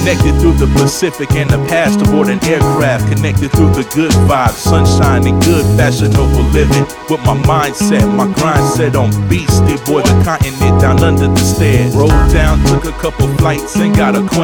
Connected through the Pacific and the past aboard an aircraft. Connected through the good vibes, sunshine and good fashionable living. With my mindset, my grind set on beastie boy, the continent down under the stairs. Rolled down, took a couple flights and got acquainted.